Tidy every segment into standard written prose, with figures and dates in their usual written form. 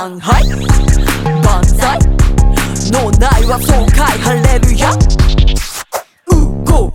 上海万歳脳内は爽快ハレルヤうご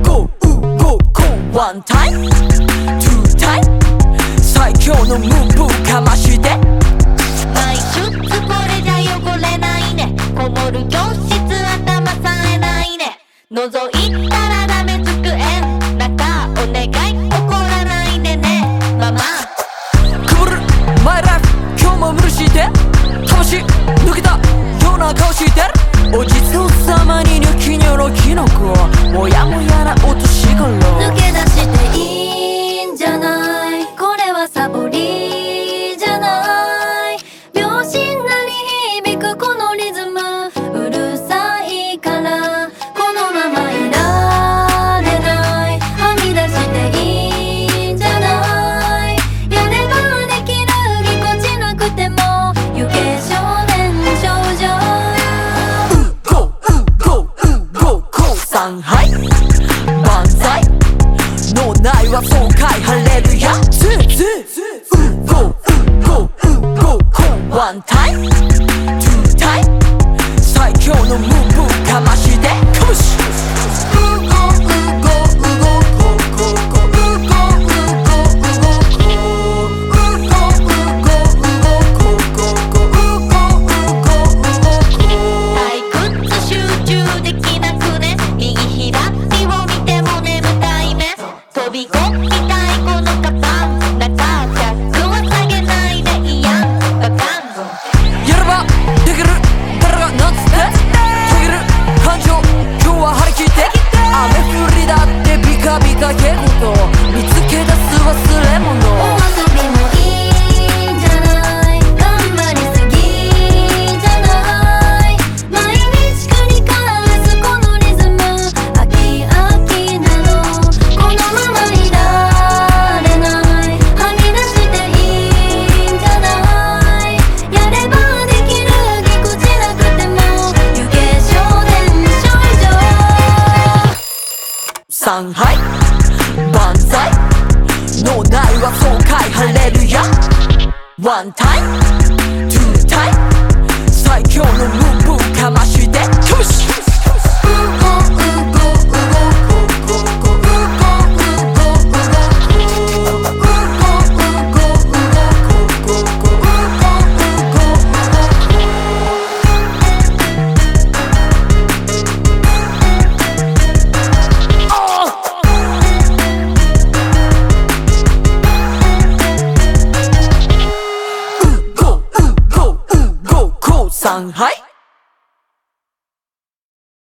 ワンタイムツータイム最強のムーブかまして毎週これじゃ汚れないねこもる教室頭さえないね覗いたらダメ机中お願い怒らないでねママくぶるマイライフ今日も無理して魂抜けたような顔してるお地蔵様にニョキニョロキノコもやもやなお年頃抜け出していいんじゃないこれはサボりじゃない秒針なり響くこのリズムうるさいからこのままいられないはみ出していいんじゃないやればできるぎこちなくても行け少年少女上海万歳脳内は爽快ハレルヤワンタイムツータイム最強のムーブかましてかまし飛び込みたいこのカバン中脚は下げないでいやんバカンやればできる誰がなんつって途切る感情今日は張り切って雨降りだってビカビカけこと見つけ出す忘れ物お遊びもいいんじゃない頑張りすぎじゃない毎日繰り返すこのリズム飽き飽きなのこのままいられないはみ出していいんじゃないやればできるぎこちなくても行け少年少女上海万歳脳内は爽快ハレルヤワンタイムツータイム最強のムーブかましてかまし上海